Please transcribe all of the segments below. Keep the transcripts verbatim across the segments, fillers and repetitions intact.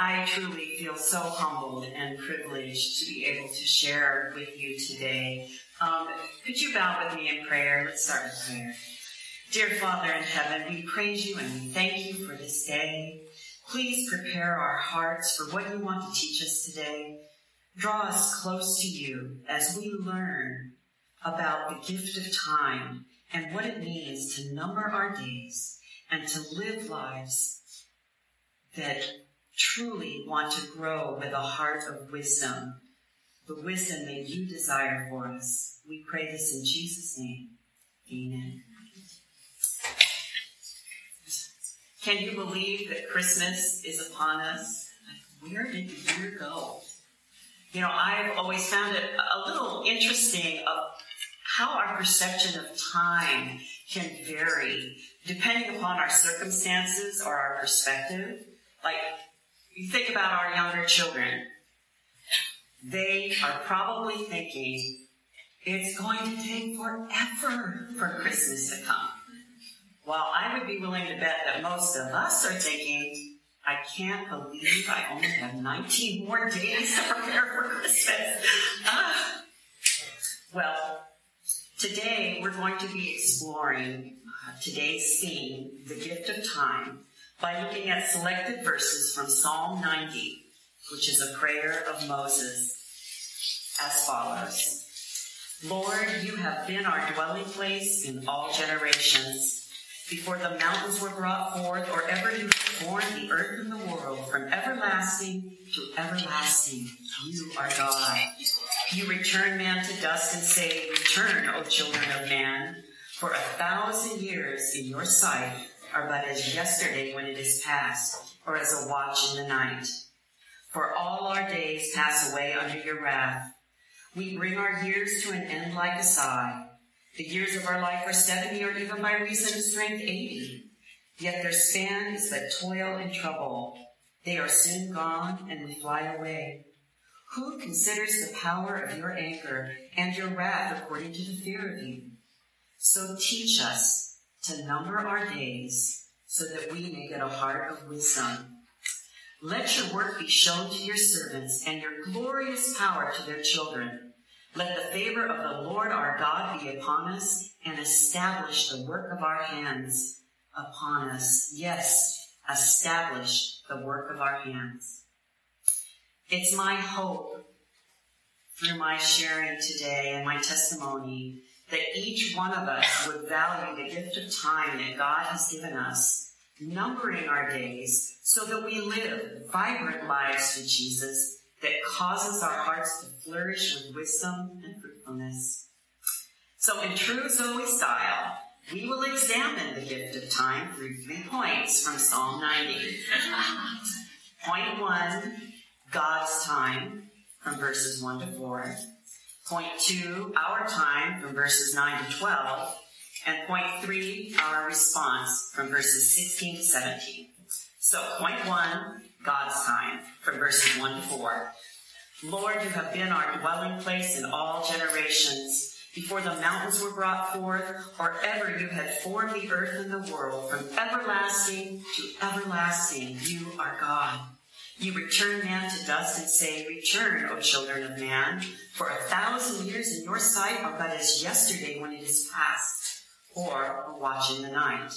I truly feel so humbled and privileged to be able to share with you today. Um, could you bow with me in prayer? Let's start with prayer. Dear Father in heaven, we praise you and we thank you for this day. Please prepare our hearts for what you want to teach us today. Draw us close to you as we learn about the gift of time and what it means to number our days and to live lives that truly want to grow with a heart of wisdom, the wisdom that you desire for us. We pray this in Jesus' name. Amen. Can you believe that Christmas is upon us? Like, where did the year go? You know, I've always found it a little interesting of how our perception of time can vary depending upon our circumstances or our perspective. Like, you think about our younger children. They are probably thinking, it's going to take forever for Christmas to come. While I would be willing to bet that most of us are thinking, I can't believe I only have nineteen more days to prepare for Christmas. Uh, well, today we're going to be exploring uh, today's theme, the gift of time, by looking at selected verses from Psalm ninety, which is a prayer of Moses, as follows. Lord, you have been our dwelling place in all generations. Before the mountains were brought forth, or ever you formed the earth and the world, from everlasting to everlasting, you are God. You return man to dust and say, return, O children of man, for a thousand years in your sight are but as yesterday when it is past, or as a watch in the night. For all our days pass away under your wrath. We bring our years to an end like a sigh. The years of our life are seventy, or even by reason of strength eighty. Yet their span is but toil and trouble. They are soon gone, and we fly away. Who considers the power of your anger and your wrath according to the fear of you? So teach us to number our days, so that we may get a heart of wisdom. Let your work be shown to your servants, and your glorious power to their children. Let the favor of the Lord our God be upon us, and establish the work of our hands upon us. Yes, establish the work of our hands. It's my hope, through my sharing today and my testimony, that each one of us would value the gift of time that God has given us, numbering our days so that we live vibrant lives for Jesus that causes our hearts to flourish with wisdom and fruitfulness. So in true Zoe style, we will examine the gift of time through three points from Psalm ninety. Point one, God's time, from verses one to four. Point two, our time, from verses nine to twelve. And point three, our response, from verses sixteen to seventeen. So point one, God's time, from verses one to four. Lord, you have been our dwelling place in all generations. Before the mountains were brought forth, or ever you had formed the earth and the world, from everlasting to everlasting, you are God. You return man to dust and say, return, O children of man, for a thousand years in your sight are but as yesterday when it is past, or a watch in the night.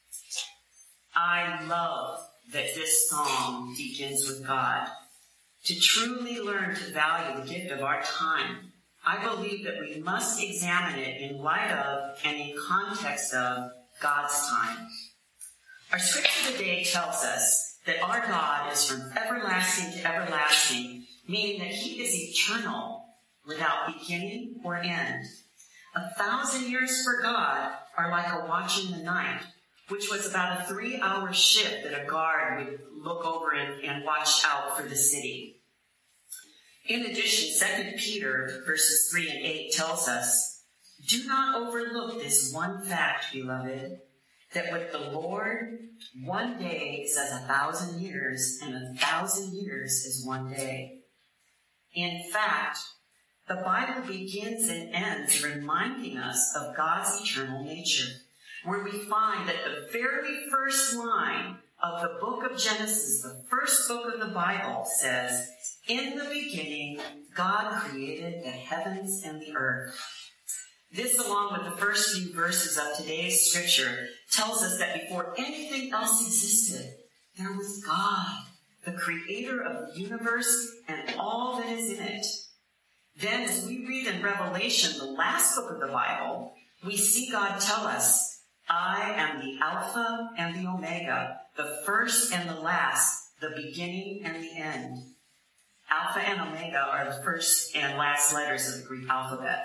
I love that this psalm begins with God. To truly learn to value the gift of our time, I believe that we must examine it in light of and in context of God's time. Our scripture today tells us that our God is from everlasting to everlasting, meaning that he is eternal, without beginning or end. A thousand years for God are like a watch in the night, which was about a three-hour shift that a guard would look over and, and watch out for the city. In addition, Second Peter verses three and eight tells us, do not overlook this one fact, beloved, that with the Lord, one day is as a thousand years, and a thousand years is one day. In fact, the Bible begins and ends reminding us of God's eternal nature, where we find that the very first line of the book of Genesis, the first book of the Bible, says, "In the beginning, God created the heavens and the earth." This, along with the first few verses of today's scripture, tells us that before anything else existed, there was God, the creator of the universe and all that is in it. Then, as we read in Revelation, the last book of the Bible, we see God tell us, "I am the Alpha and the Omega, the first and the last, the beginning and the end." Alpha and Omega are the first and last letters of the Greek alphabet.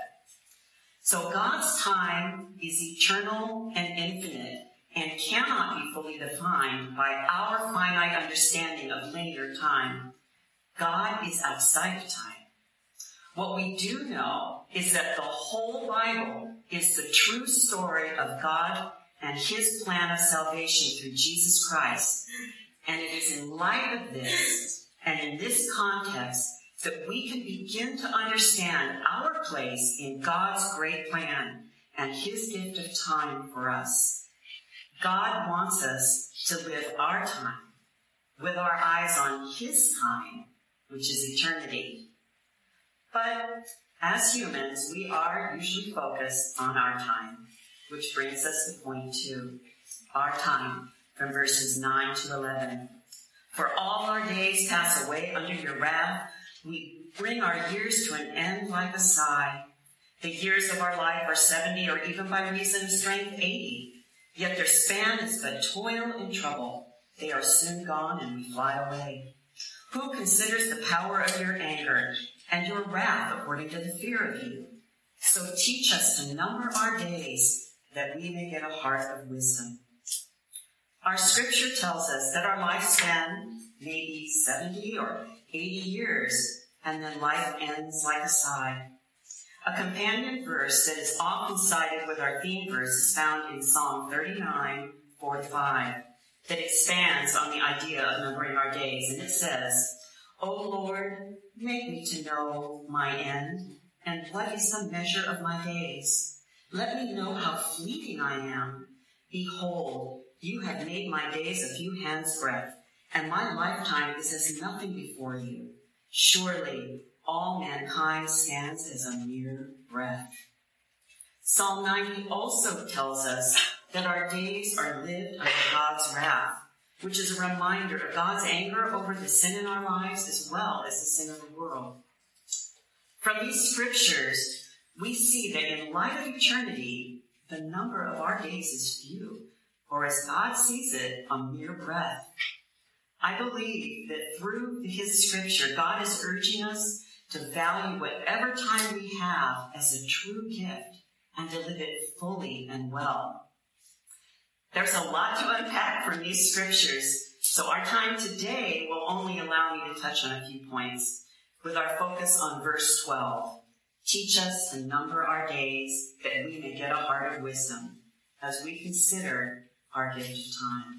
So God's time is eternal and infinite and cannot be fully defined by our finite understanding of linear time. God is outside of time. What we do know is that the whole Bible is the true story of God and his plan of salvation through Jesus Christ. And it is in light of this and in this context that we can begin to understand our place in God's great plan and his gift of time for us. God wants us to live our time with our eyes on his time, which is eternity. But as humans, we are usually focused on our time, which brings us to point two, our time, from verses nine to eleven. "For all our days pass away under your wrath. We bring our years to an end like a sigh. The years of our life are seventy, or even by reason of strength, eighty. Yet their span is but toil and trouble. They are soon gone, and we fly away. Who considers the power of your anger and your wrath according to the fear of you? So teach us to number our days, that we may get a heart of wisdom." Our scripture tells us that our lifespan may be seventy or eighty years, and then life ends like a sigh. A companion verse that is often cited with our theme verse is found in Psalm thirty-nine, four to five, that expands on the idea of numbering our days, and it says, "O Lord, make me to know my end, and what is the measure of my days? Let me know how fleeting I am. Behold, you have made my days a few hands' breadth, and my lifetime is as nothing before you. Surely all mankind stands as a mere breath." Psalm ninety also tells us that our days are lived under God's wrath, which is a reminder of God's anger over the sin in our lives as well as the sin of the world. From these scriptures, we see that in light of eternity, the number of our days is few, or as God sees it, a mere breath. I believe that through his scripture, God is urging us to value whatever time we have as a true gift and to live it fully and well. There's a lot to unpack from these scriptures, so our time today will only allow me to touch on a few points, with our focus on verse twelve. "Teach us to number our days, that we may get a heart of wisdom," as we consider our gift of time.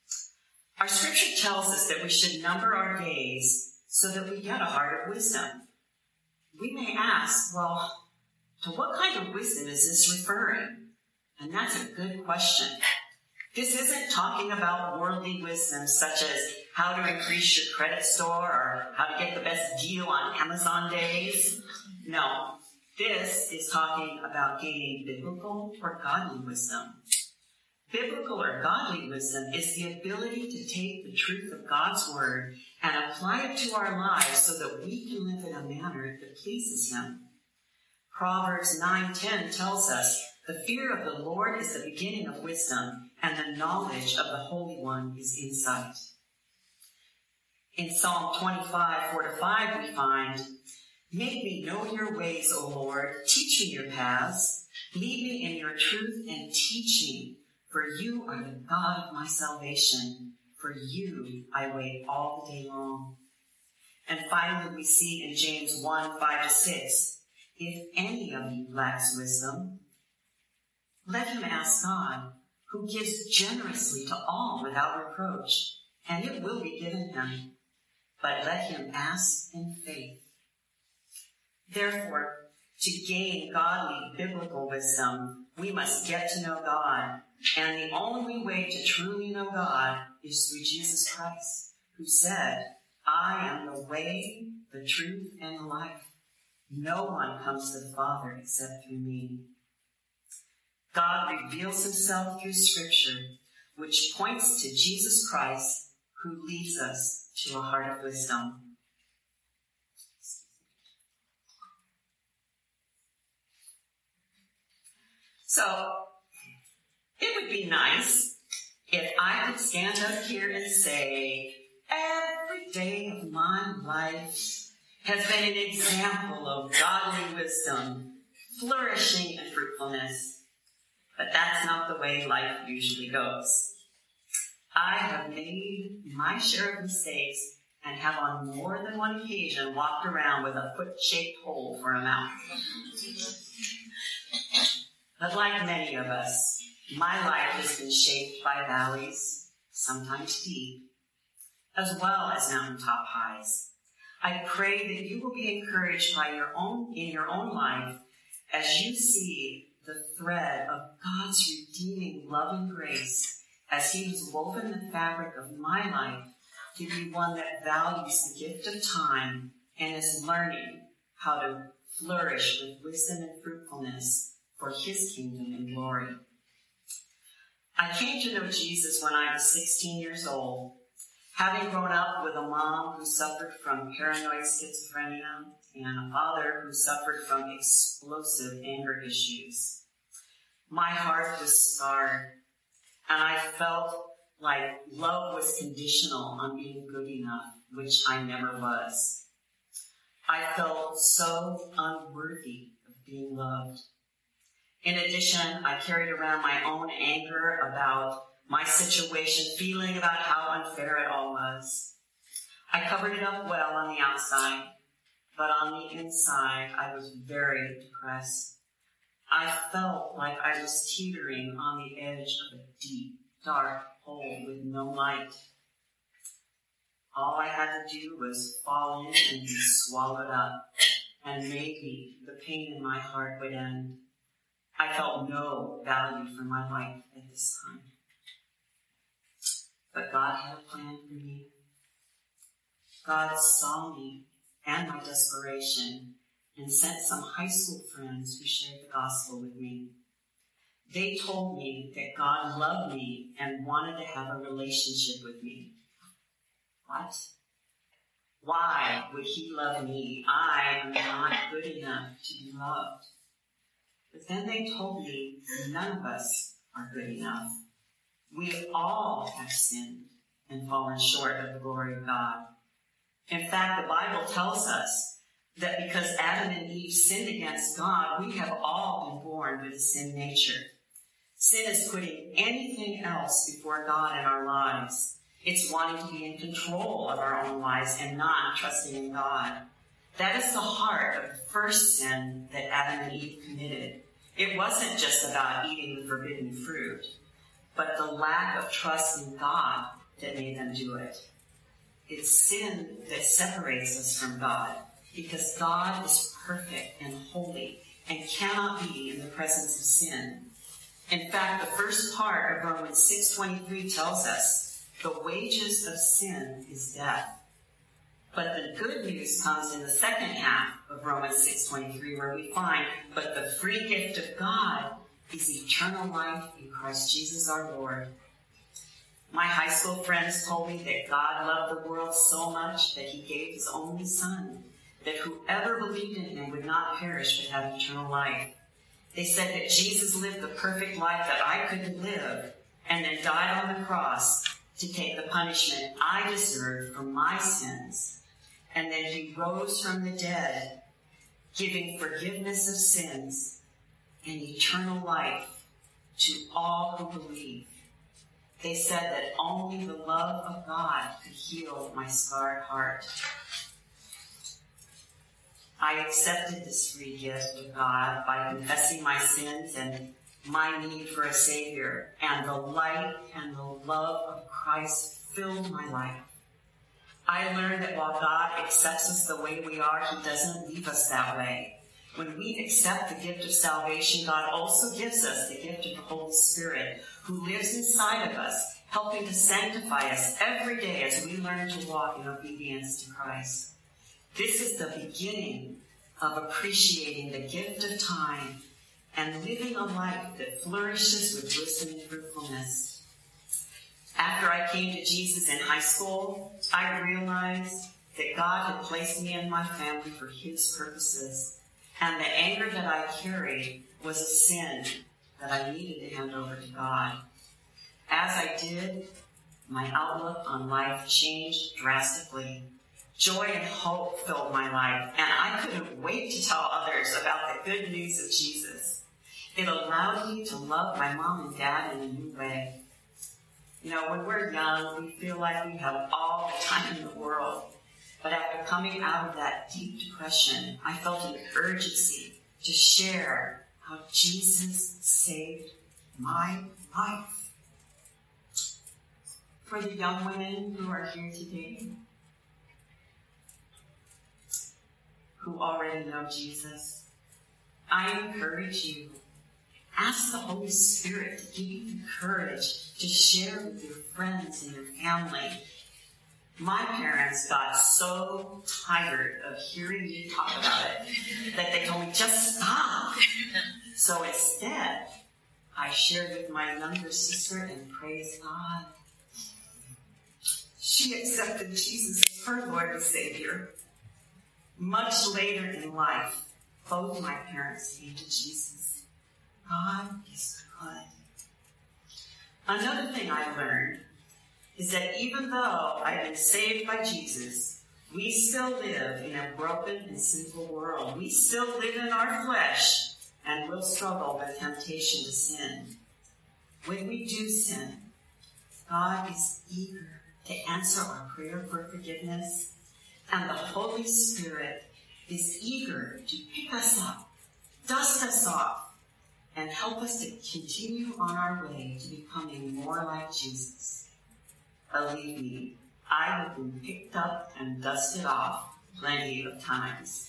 Our scripture tells us that we should number our days so that we get a heart of wisdom. We may ask, well, to what kind of wisdom is this referring? And that's a good question. This isn't talking about worldly wisdom, such as how to increase your credit score or how to get the best deal on Amazon days. No, this is talking about gaining biblical or godly wisdom. Biblical or godly wisdom is the ability to take the truth of God's word and apply it to our lives so that we can live in a manner that pleases him. Proverbs nine ten tells us, "The fear of the Lord is the beginning of wisdom, and the knowledge of the Holy One is insight." In Psalm twenty-five, four to five, we find, "Make me know your ways, O Lord. Teach me your paths. Lead me in your truth and teach me. For you are the God of my salvation. For you I wait all the day long." And finally, we see in James one, five to six, "If any of you lacks wisdom, let him ask God, who gives generously to all without reproach, and it will be given him. But let him ask in faith." Therefore, To gain godly, biblical wisdom, we must get to know God. And the only way to truly know God is through Jesus Christ, who said, I am the way, the truth, and the life. No one comes to the Father except through me. God reveals himself through Scripture, which points to Jesus Christ, who leads us to a heart of wisdom. So, it would be nice if I could stand up here and say, every day of my life has been an example of godly wisdom, flourishing, and fruitfulness. But that's not the way life usually goes. I have made my share of mistakes and have on more than one occasion walked around with a foot-shaped hole for a mouth. But like many of us, my life has been shaped by valleys, sometimes deep, as well as mountaintop highs. I pray that you will be encouraged by your own, in your own life as you see the thread of God's redeeming love and grace as he has woven the fabric of my life to be one that values the gift of time and is learning how to flourish with wisdom and fruitfulness for his kingdom and glory. I came to know Jesus when I was sixteen years old, having grown up with a mom who suffered from paranoid schizophrenia and a father who suffered from explosive anger issues. My heart was scarred, and I felt like love was conditional on being good enough, which I never was. I felt so unworthy of being loved. In addition, I carried around my own anger about my situation, feeling about how unfair it all was. I covered it up well on the outside, but on the inside, I was very depressed. I felt like I was teetering on the edge of a deep, dark hole with no light. All I had to do was fall in and be swallowed up, and maybe the pain in my heart would end. I felt no value for my life at this time. But God had a plan for me. God saw me and my desperation and sent some high school friends who shared the gospel with me. They told me that God loved me and wanted to have a relationship with me. What? Why would he love me? I am not good enough to be loved. But then they told me none of us are good enough. We all have sinned and fallen short of the glory of God. In fact, the Bible tells us that because Adam and Eve sinned against God, we have all been born with a sin nature. Sin is putting anything else before God in our lives. It's wanting to be in control of our own lives and not trusting in God. That is the heart of the first sin that Adam and Eve committed. It wasn't just about eating the forbidden fruit, but the lack of trust in God that made them do it. It's sin that separates us from God, because God is perfect and holy and cannot be in the presence of sin. In fact, the first part of Romans six twenty-three tells us the wages of sin is death. But the good news comes in the second half of Romans six twenty-three, where we find, but the free gift of God is eternal life in Christ Jesus our Lord. My high school friends told me that God loved the world so much that he gave his only son, that whoever believed in him would not perish but have eternal life. They said that Jesus lived the perfect life that I couldn't live, and then died on the cross to take the punishment I deserved for my sins. And then he rose from the dead, giving forgiveness of sins and eternal life to all who believe. They said that only the love of God could heal my scarred heart. I accepted this free gift of God by confessing my sins and my need for a Savior, and the light and the love of Christ filled my life. I learned that while God accepts us the way we are, he doesn't leave us that way. When we accept the gift of salvation, God also gives us the gift of the Holy Spirit, who lives inside of us, helping to sanctify us every day as we learn to walk in obedience to Christ. This is the beginning of appreciating the gift of time and living a life that flourishes with wisdom and fruitfulness. After I came to Jesus in high school, I realized that God had placed me in my family for his purposes, and the anger that I carried was a sin that I needed to hand over to God. As I did, my outlook on life changed drastically. Joy and hope filled my life, and I couldn't wait to tell others about the good news of Jesus. It allowed me to love my mom and dad in a new way. You know, when we're young, we feel like we have all the time in the world. But after coming out of that deep depression, I felt an urgency to share how Jesus saved my life. For the young women who are here today, who already know Jesus, I encourage you, ask the Holy Spirit to give you the courage to share with your friends and your family. My parents got so tired of hearing me talk about it that they told me, just stop. So instead, I shared with my younger sister, and praise God, she accepted Jesus as her Lord and Savior. Much later in life, both my parents came to Jesus. God is good. Another thing I learned is that even though I've been saved by Jesus, we still live in a broken and sinful world. We still live in our flesh and will struggle with temptation to sin. When we do sin, God is eager to answer our prayer for forgiveness, and the Holy Spirit is eager to pick us up, dust us off, and help us to continue on our way to becoming more like Jesus. Believe me, I have been picked up and dusted off plenty of times.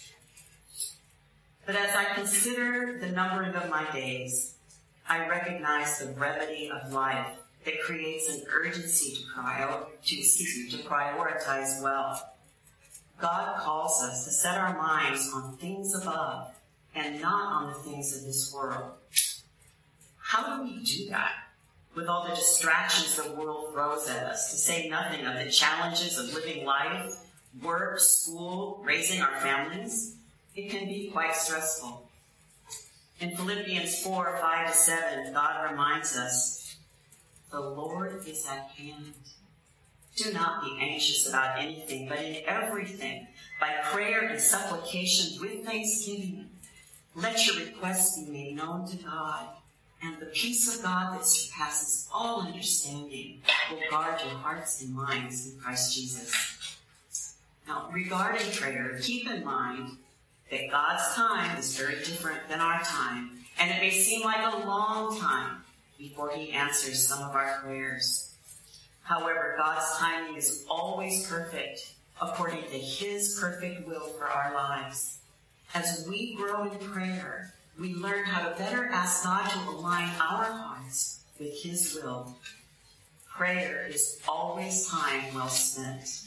But as I consider the numbering of my days, I recognize the brevity of life that creates an urgency to, prior, to, excuse me, to prioritize well. God calls us to set our minds on things above and not on the things of this world. How do we do that with all the distractions the world throws at us, to say nothing of the challenges of living life, work, school, raising our families? It can be quite stressful. In Philippians four, five to seven, God reminds us, the Lord is at hand. Do not be anxious about anything, but in everything, by prayer and supplication with thanksgiving, let your requests be made known to God, and the peace of God that surpasses all understanding will guard your hearts and minds in Christ Jesus. Now, regarding prayer, keep in mind that God's time is very different than our time, and it may seem like a long time before he answers some of our prayers. However, God's timing is always perfect, according to his perfect will for our lives. As we grow in prayer, we learn how to better ask God to align our hearts with his will. Prayer is always time well spent.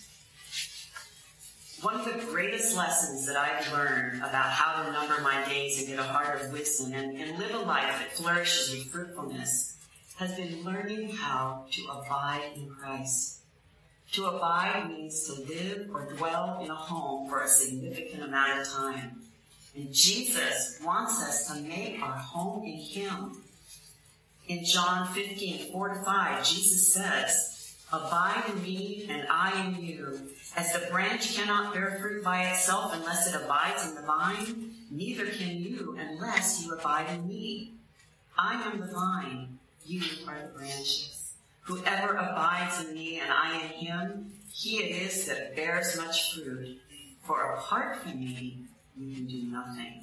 One of the greatest lessons that I've learned about how to number my days and get a heart of wisdom and, and live a life that flourishes with fruitfulness has been learning how to abide in Christ. To abide means to live or dwell in a home for a significant amount of time. And Jesus wants us to make our home in him. In John fifteen, four to five, Jesus says, abide in me and I in you. As the branch cannot bear fruit by itself unless it abides in the vine, neither can you unless you abide in me. I am the vine, you are the branches. Whoever abides in me and I in him, he it is that bears much fruit. For apart from me, you can do nothing.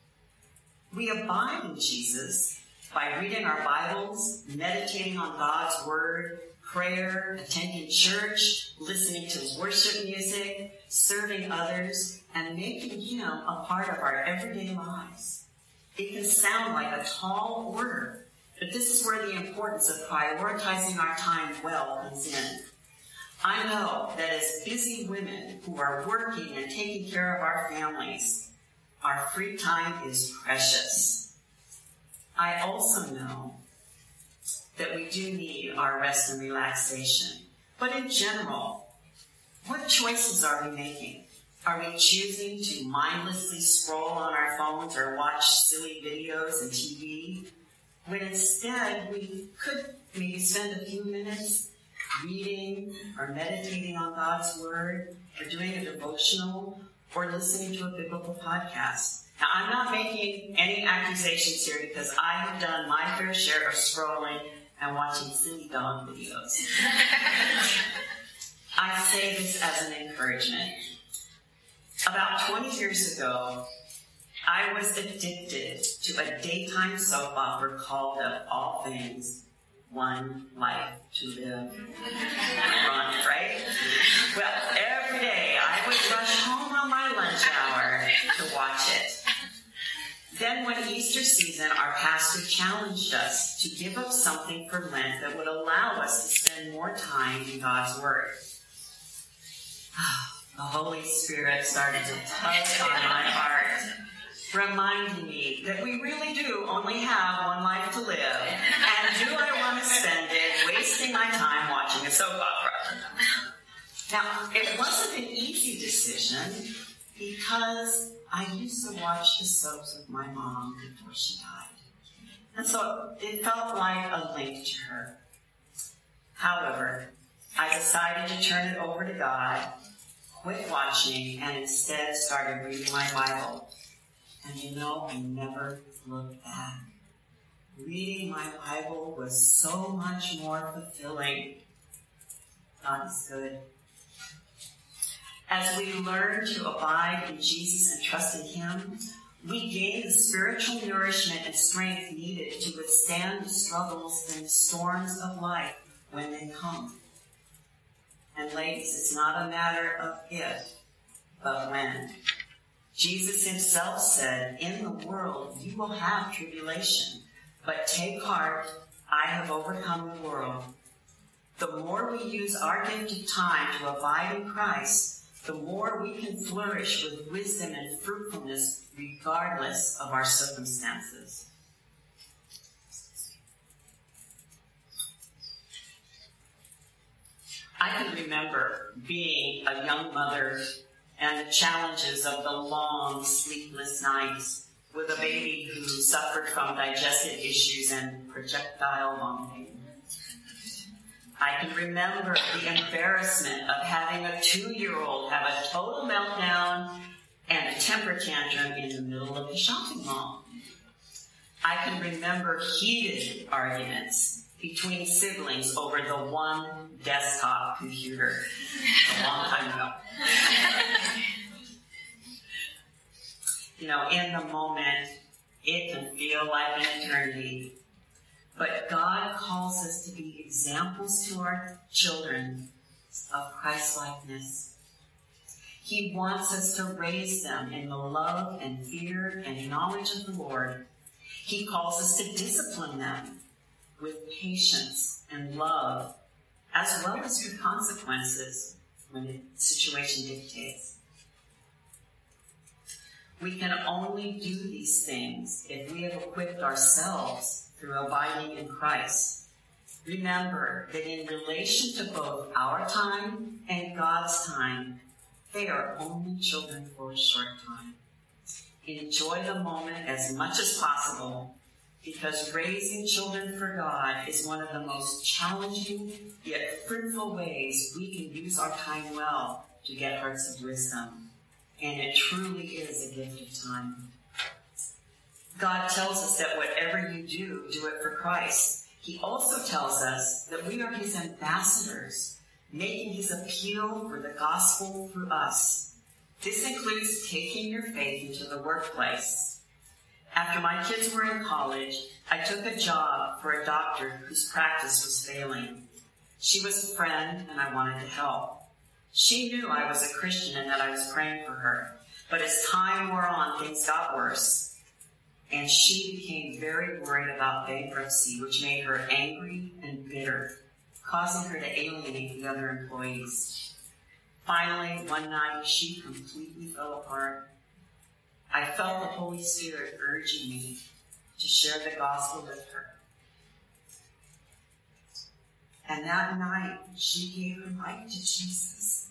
We abide in Jesus by reading our Bibles, meditating on God's word, prayer, attending church, listening to worship music, serving others, and making Him a part of our everyday lives. It can sound like a tall order, but this is where the importance of prioritizing our time well comes in. I know that as busy women who are working and taking care of our families, our free time is precious. I also know that we do need our rest and relaxation. But in general, what choices are we making? Are we choosing to mindlessly scroll on our phones or watch silly videos and T V, when instead we could maybe spend a few minutes reading or meditating on God's Word, or doing a devotional, or listening to a biblical podcast? Now, I'm not making any accusations here because I have done my fair share of scrolling and watching silly dog videos. I say this as an encouragement. About twenty years ago, I was addicted to a daytime soap opera called, of all things, One Life to Live. Run, right? Well, every day I would rush home on my lunch hour to watch it. Then when Easter season, our pastor challenged us to give up something for Lent that would allow us to spend more time in God's Word. The Holy Spirit started to tug on my heart, reminding me that we really do only have one life to live, and do I want to spend it wasting my time watching a soap opera? Now, it wasn't an easy decision because I used to watch the soaps with my mom before she died, and so it felt like a link to her. However, I decided to turn it over to God, quit watching, and instead started reading my Bible. And you know, I never looked back. Reading my Bible was so much more fulfilling. God is good. As we learn to abide in Jesus and trust in Him, we gain the spiritual nourishment and strength needed to withstand the struggles and the storms of life when they come. And ladies, it's not a matter of if, but when. Jesus Himself said, "In the world you will have tribulation, but take heart, I have overcome the world." The more we use our gift of time to abide in Christ, the more we can flourish with wisdom and fruitfulness regardless of our circumstances. I can remember being a young mother and the challenges of the long, sleepless nights with a baby who suffered from digestive issues and projectile vomiting. I can remember the embarrassment of having a two-year-old have a total meltdown and a temper tantrum in the middle of the shopping mall. I can remember heated arguments between siblings over the one desktop computer a long time ago. You know, in the moment, it can feel like an eternity. But God calls us to be examples to our children of Christ-likeness. He wants us to raise them in the love and fear and knowledge of the Lord. He calls us to discipline them with patience and love, as well as with consequences when the situation dictates. We can only do these things if we have equipped ourselves through abiding in Christ. Remember that in relation to both our time and God's time, they are only children for a short time. Enjoy the moment as much as possible, because raising children for God is one of the most challenging yet fruitful ways we can use our time well to get hearts of wisdom. And it truly is a gift of time. God tells us that whatever you do, do it for Christ. He also tells us that we are His ambassadors, making His appeal for the gospel through us. This includes taking your faith into the workplace. After my kids were in college, I took a job for a doctor whose practice was failing. She was a friend, and I wanted to help. She knew I was a Christian and that I was praying for her. But as time wore on, things got worse. And she became very worried about bankruptcy, which made her angry and bitter, causing her to alienate the other employees. Finally, one night, she completely fell apart. I felt the Holy Spirit urging me to share the gospel with her. And that night, she gave her life to Jesus.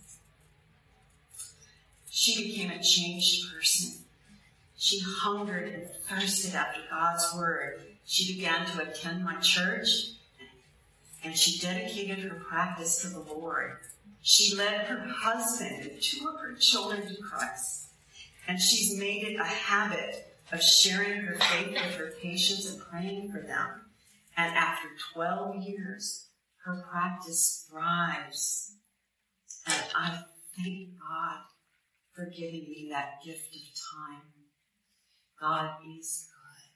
She became a changed person. She hungered and thirsted after God's word. She began to attend my church, and she dedicated her practice to the Lord. She led her husband and two of her children to Christ. And she's made it a habit of sharing her faith with her patients and praying for them. And after twelve years, her practice thrives. And I thank God for giving me that gift of time. God is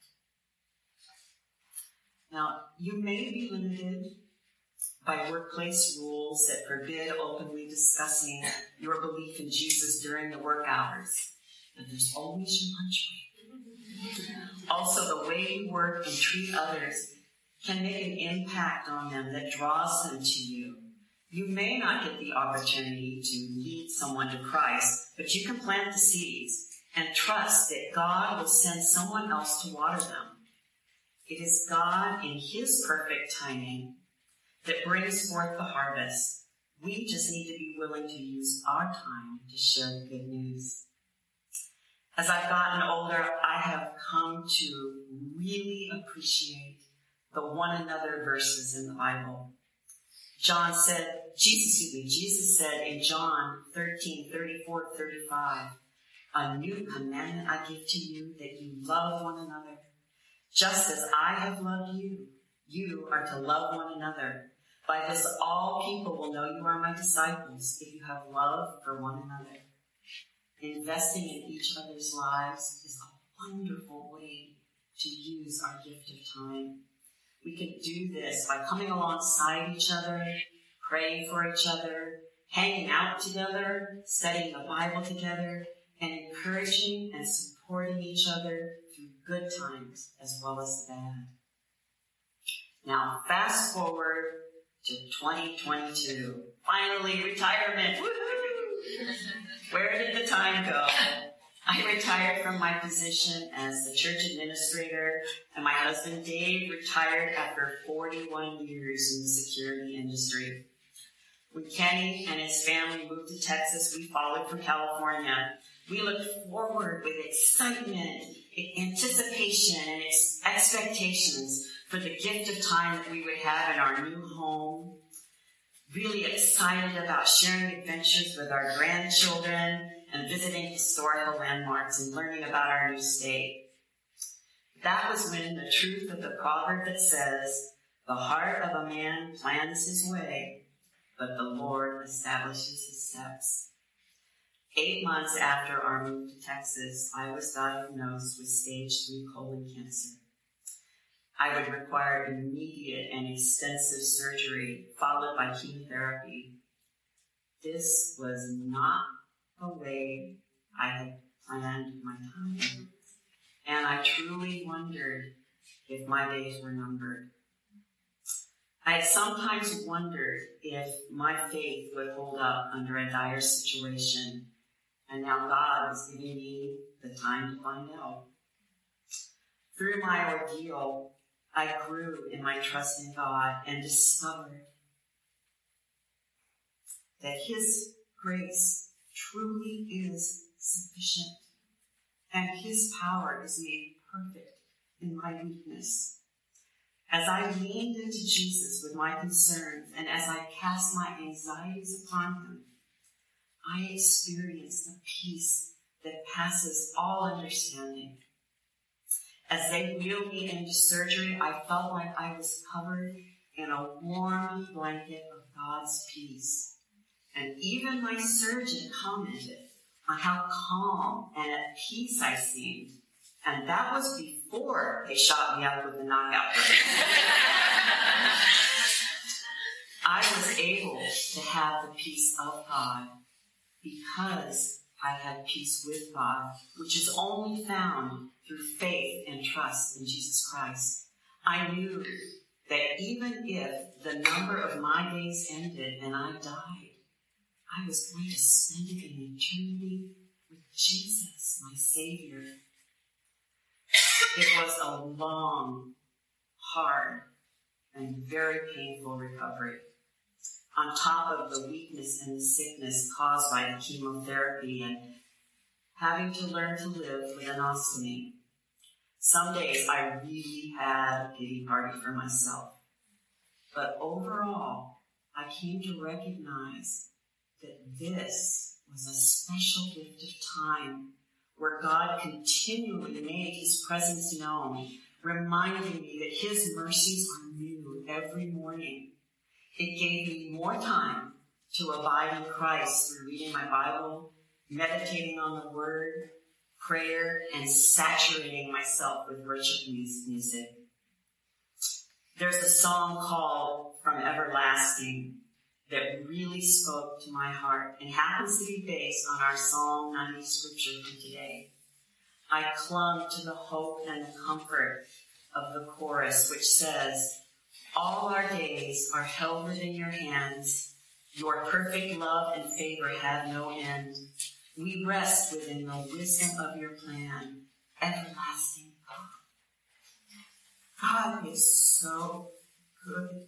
good. Now, you may be limited by workplace rules that forbid openly discussing your belief in Jesus during the work hours. But there's always your lunch break. Also, the way you work and treat others can make an impact on them that draws them to you. You may not get the opportunity to lead someone to Christ, but you can plant the seeds and trust that God will send someone else to water them. It is God in His perfect timing that brings forth the harvest. We just need to be willing to use our time to share the good news. As I've gotten older, I have come to really appreciate the one another verses in the Bible. John said, Jesus, excuse me, Jesus said in John thirteen, thirty-four, thirty-five, a new commandment I give to you, that you love one another. Just as I have loved you, you are to love one another. By this all people will know you are my disciples, if you have love for one another. Investing in each other's lives is a wonderful way to use our gift of time. We can do this by coming alongside each other, praying for each other, hanging out together, studying the Bible together, and encouraging and supporting each other through good times as well as bad. Now, fast forward to twenty twenty-two. Finally, retirement. Woohoo! Where did the time go? I retired from my position as the church administrator, and my husband Dave retired after forty-one years in the security industry. When Kenny and his family moved to Texas, we followed from California. We looked forward with excitement, anticipation, and ex- expectations for the gift of time that we would have in our new home. Really excited about sharing adventures with our grandchildren and visiting historical landmarks and learning about our new state. That was when the truth of the proverb that says, the heart of a man plans his way, but the Lord establishes his steps. Eight months after our move to Texas, I was diagnosed with stage three colon cancer. I would require immediate and extensive surgery, followed by chemotherapy. This was not the way I had planned my time, and I truly wondered if my days were numbered. I had sometimes wondered if my faith would hold up under a dire situation, and now God was giving me the time to find out. Through my ordeal, I grew in my trust in God and discovered that His grace truly is sufficient, and His power is made perfect in my weakness. As I leaned into Jesus with my concerns, and as I cast my anxieties upon Him, I experienced a peace that passes all understanding. As they wheeled me into surgery, I felt like I was covered in a warm blanket of God's peace. And even my surgeon commented on how calm and at peace I seemed. And that was before they shot me up with the knockout gun. I was able to have the peace of God because I had peace with God, which is only found through faith and trust in Jesus Christ. I knew that even if the number of my days ended and I died, I was going to spend it in eternity with Jesus, my Savior. It was a long, hard, and very painful recovery, on top of the weakness and the sickness caused by the chemotherapy and having to learn to live with an ostomy. Some days I really had a pity party for myself. But overall, I came to recognize that this was a special gift of time where God continually made his presence known, reminding me that his mercies are new every morning. It gave me more time to abide in Christ through reading my Bible, meditating on the Word, prayer, and saturating myself with worship music. There's a song called From Everlasting that really spoke to my heart and happens to be based on our Psalm ninety scripture from today. I clung to the hope and the comfort of the chorus, which says, all our days are held within your hands. Your perfect love and favor have no end. We rest within the wisdom of your plan, everlasting God. God is so good.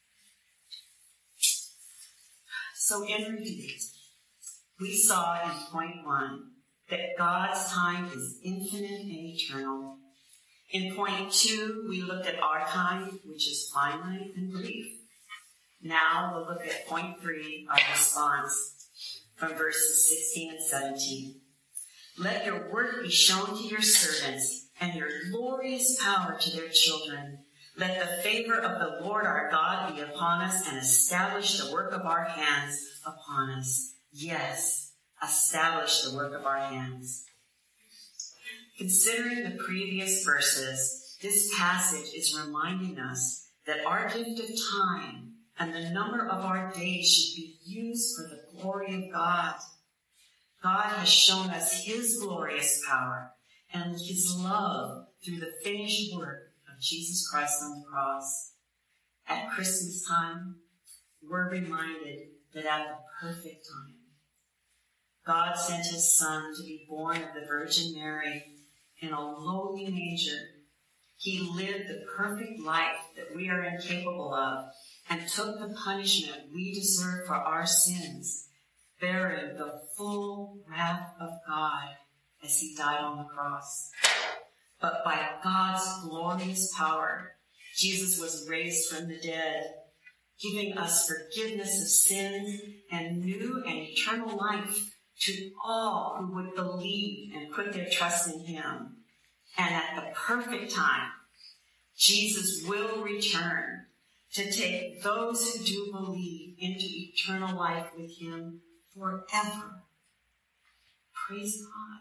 So in review, we saw in point one that God's time is infinite and eternal. In point two, we looked at our time, which is finite and brief. Now we'll look at point three, our response, from verses sixteen and seventeen. Let your work be shown to your servants, and your glorious power to their children. Let the favor of the Lord our God be upon us, and establish the work of our hands upon us. Yes, establish the work of our hands. Considering the previous verses, this passage is reminding us that our gift of time and the number of our days should be used for the glory of God. God has shown us his glorious power and his love through the finished work of Jesus Christ on the cross. At Christmas time, we're reminded that at the perfect time, God sent his Son to be born of the Virgin Mary in a lowly manger. He lived the perfect life that we are incapable of and took the punishment we deserve for our sins, bearing the full wrath of God as he died on the cross. But by God's glorious power, Jesus was raised from the dead, giving us forgiveness of sins and new and eternal life to all who would believe and put their trust in him. And at the perfect time, Jesus will return to take those who do believe into eternal life with him forever. Praise God.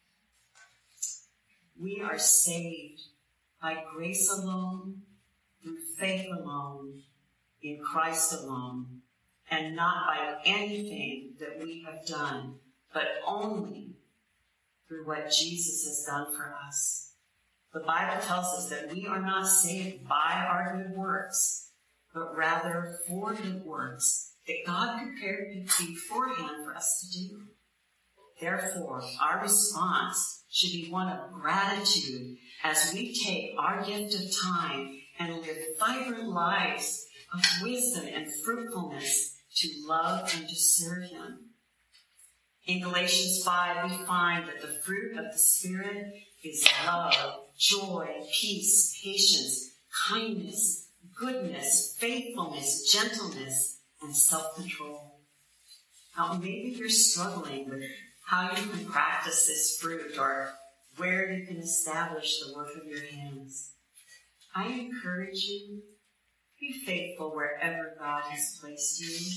We are saved by grace alone, through faith alone, in Christ alone, and not by anything that we have done, but only through what Jesus has done for us. The Bible tells us that we are not saved by our good works, but rather for good works that God prepared beforehand for us to do. Therefore, our response should be one of gratitude as we take our gift of time and live vibrant lives of wisdom and fruitfulness to love and to serve him. In Galatians five, we find that the fruit of the Spirit is love, joy, peace, patience, kindness, goodness, faithfulness, gentleness, and self-control. Now, maybe you're struggling with how you can practice this fruit or where you can establish the work of your hands. I encourage you, be faithful wherever God has placed you.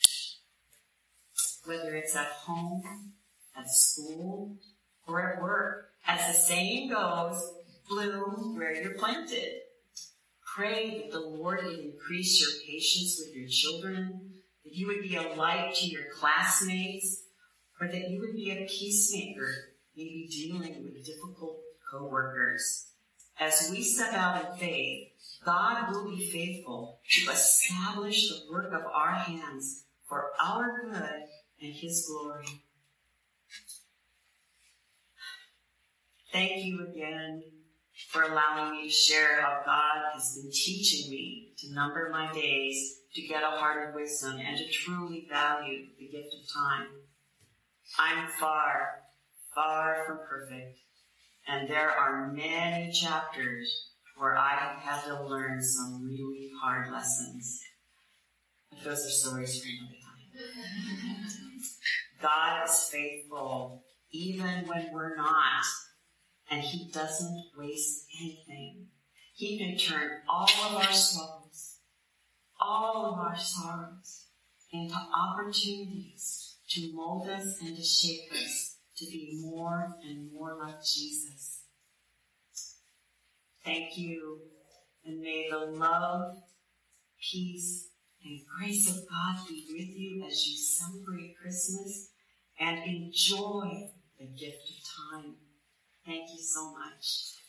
Whether it's at home, at school, or at work. As the saying goes, bloom where you're planted. Pray that the Lord would increase your patience with your children, that you would be a light to your classmates, or that you would be a peacemaker, maybe dealing with difficult co-workers. As we step out in faith, God will be faithful to establish the work of our hands for our good and His glory. Thank you again for allowing me to share how God has been teaching me to number my days, to get a heart of wisdom, and to truly value the gift of time. I'm far, far from perfect, and there are many chapters where I have had to learn some really hard lessons. But those are stories for another time. God is faithful even when we're not, and He doesn't waste anything. He can turn all of our struggles, all of our sorrows, into opportunities to mold us and to shape us to be more and more like Jesus. Thank you, and may the love, peace, and grace of God be with you as you celebrate Christmas and enjoy the gift of time. Thank you so much.